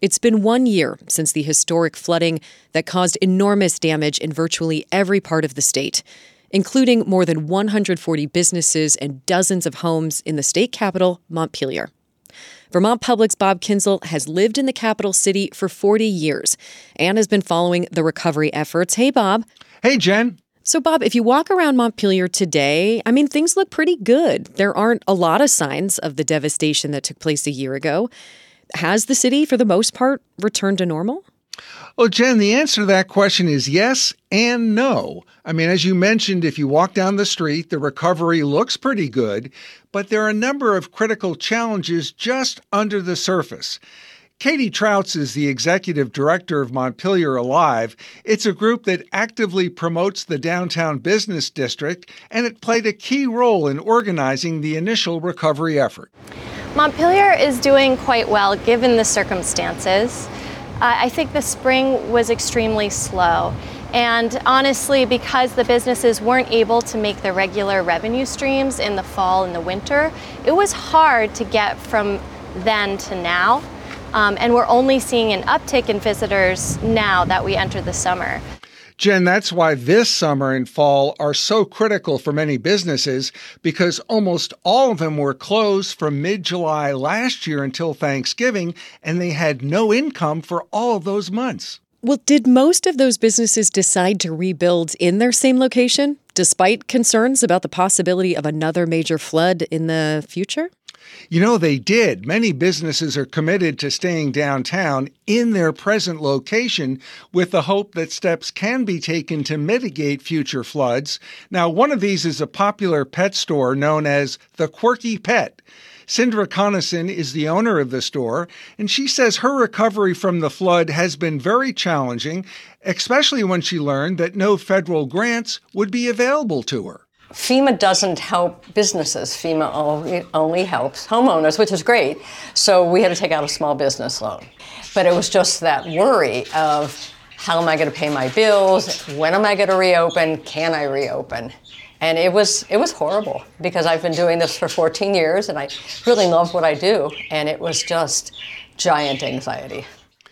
It's been 1 year since the historic flooding that caused enormous damage in virtually every part of the state, including more than 140 businesses and dozens of homes in the state capital, Montpelier. Vermont Public's Bob Kinzel has lived in the capital city for 40 years and has been following the recovery efforts. Hey, Bob. Hey, Jen. So, Bob, if you walk around Montpelier today, things look pretty good. There aren't a lot of signs of the devastation that took place a year ago. Has the city, for the most part, returned to normal? Well, Jen, the answer to that question is yes and no. As you mentioned, if you walk down the street, the recovery looks pretty good, but there are a number of critical challenges just under the surface. Katie Trouts is the executive director of Montpelier Alive. It's a group that actively promotes the downtown business district, and it played a key role in organizing the initial recovery effort. Montpelier is doing quite well given the circumstances. I think the spring was extremely slow. And honestly, because the businesses weren't able to make the regular revenue streams in the fall and the winter, it was hard to get from then to now. And we're only seeing an uptick in visitors now that we enter the summer. Jen, that's why this summer and fall are so critical for many businesses, because almost all of them were closed from mid-July last year until Thanksgiving, and they had no income for all of those months. Well, did most of those businesses decide to rebuild in their same location, despite concerns about the possibility of another major flood in the future? They did. Many businesses are committed to staying downtown in their present location with the hope that steps can be taken to mitigate future floods. Now, one of these is a popular pet store known as The Quirky Pet. Sindra Conason is the owner of the store, and she says her recovery from the flood has been very challenging, especially when she learned that no federal grants would be available to her. FEMA doesn't help businesses. FEMA only helps homeowners, which is great. So we had to take out a small business loan. But it was just that worry of how am I going to pay my bills? When am I going to reopen? Can I reopen? And it was horrible because I've been doing this for 14 years and I really love what I do. And it was just giant anxiety.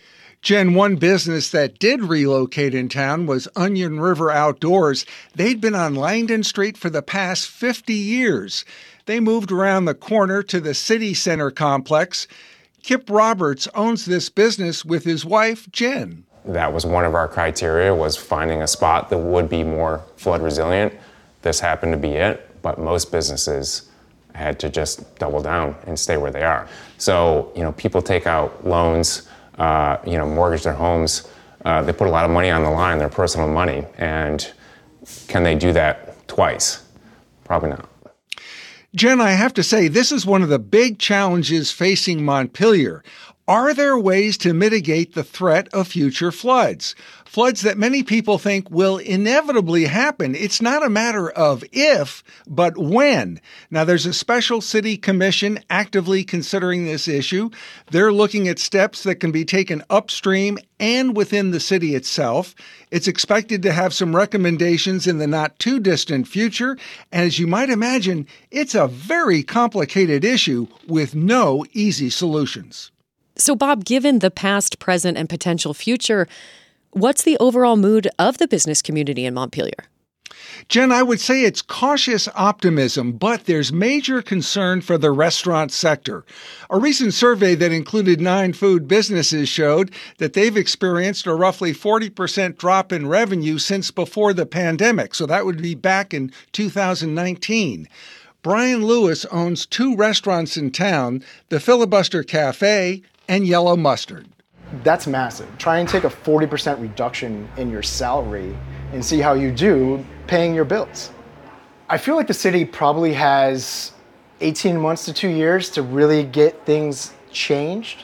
Jen, one business that did relocate in town was Onion River Outdoors. They'd been on Langdon Street for the past 50 years. They moved around the corner to the City Center complex. Kip Roberts owns this business with his wife, Jen. That was one of our criteria, was finding a spot that would be more flood resilient. This happened to be it, but most businesses had to just double down and stay where they are. So, people take out loans, mortgage their homes. They put a lot of money on the line, their personal money. And can they do that twice? Probably not. Jen, I have to say, this is one of the big challenges facing Montpelier. Are there ways to mitigate the threat of future floods? Floods that many people think will inevitably happen. It's not a matter of if, but when. Now, there's a special city commission actively considering this issue. They're looking at steps that can be taken upstream and within the city itself. It's expected to have some recommendations in the not-too-distant future. And as you might imagine, it's a very complicated issue with no easy solutions. So, Bob, given the past, present, and potential future, what's the overall mood of the business community in Montpelier? Jen, I would say it's cautious optimism, but there's major concern for the restaurant sector. A recent survey that included 9 food businesses showed that they've experienced a roughly 40% drop in revenue since before the pandemic. So that would be back in 2019. Brian Lewis owns 2 restaurants in town, the Filibuster Cafe and Yellow Mustard. That's massive. Try and take a 40% reduction in your salary and see how you do paying your bills. I feel like the city probably has 18 months to 2 years to really get things changed.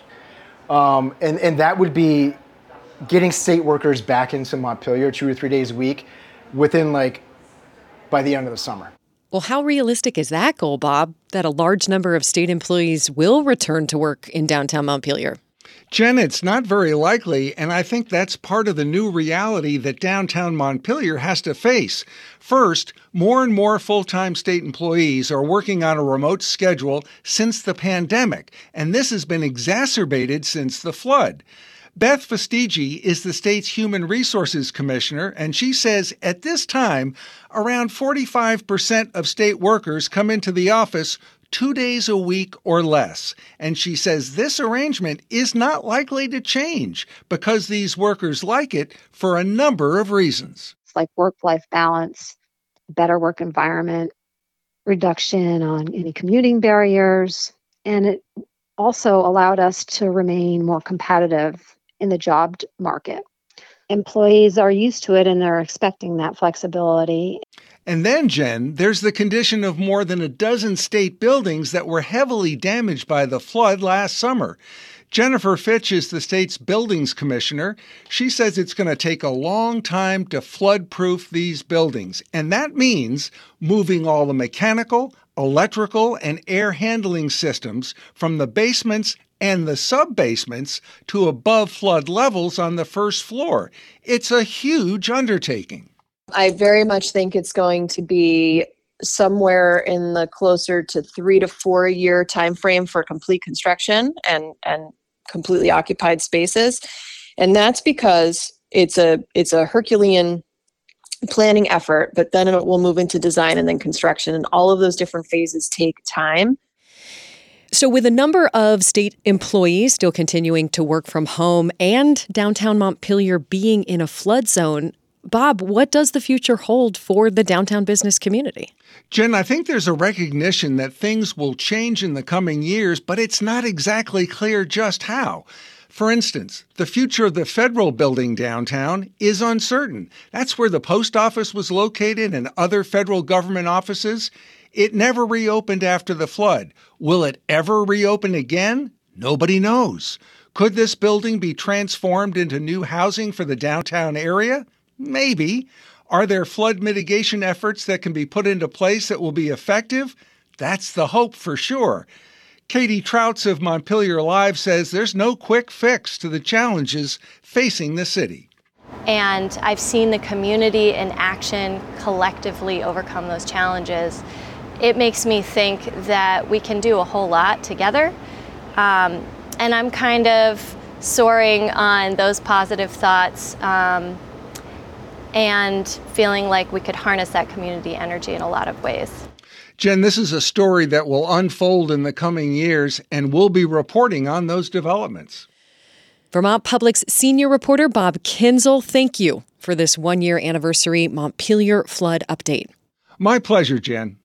And that would be getting state workers back into Montpelier 2 or 3 days a week within by the end of the summer. Well, how realistic is that goal, Bob, that a large number of state employees will return to work in downtown Montpelier? Jen, it's not very likely, and I think that's part of the new reality that downtown Montpelier has to face. First, more and more full-time state employees are working on a remote schedule since the pandemic, and this has been exacerbated since the flood. Beth Fastigi is the state's Human Resources Commissioner, and she says at this time, around 45% of state workers come into the office 2 days a week or less. And she says this arrangement is not likely to change because these workers like it for a number of reasons. It's like work-life balance, better work environment, reduction on any commuting barriers, and it also allowed us to remain more competitive in the job market. Employees are used to it and they're expecting that flexibility. And then, Jen, there's the condition of more than a dozen state buildings that were heavily damaged by the flood last summer. Jennifer Fitch is the state's buildings commissioner. She says it's going to take a long time to flood-proof these buildings, and that means moving all the mechanical, electrical, and air handling systems from the basements and the sub-basements to above flood levels on the first floor. It's a huge undertaking. I very much think it's going to be somewhere in the closer to 3 to 4 year time frame for complete construction and completely occupied spaces. And that's because it's a Herculean planning effort, but then it will move into design and then construction. And all of those different phases take time. So with a number of state employees still continuing to work from home and downtown Montpelier being in a flood zone, Bob, what does the future hold for the downtown business community? Jen, I think there's a recognition that things will change in the coming years, but it's not exactly clear just how. For instance, the future of the federal building downtown is uncertain. That's where the post office was located and other federal government offices. It never reopened after the flood. Will it ever reopen again? Nobody knows. Could this building be transformed into new housing for the downtown area? Maybe. Are there flood mitigation efforts that can be put into place that will be effective? That's the hope for sure. Katie Trouts of Montpelier Live says there's no quick fix to the challenges facing the city. And I've seen the community in action collectively overcome those challenges. It makes me think that we can do a whole lot together. And I'm kind of soaring on those positive thoughts and feeling like we could harness that community energy in a lot of ways. Jen, this is a story that will unfold in the coming years, and we'll be reporting on those developments. Vermont Public's senior reporter Bob Kinzel, thank you for this one-year anniversary Montpelier flood update. My pleasure, Jen.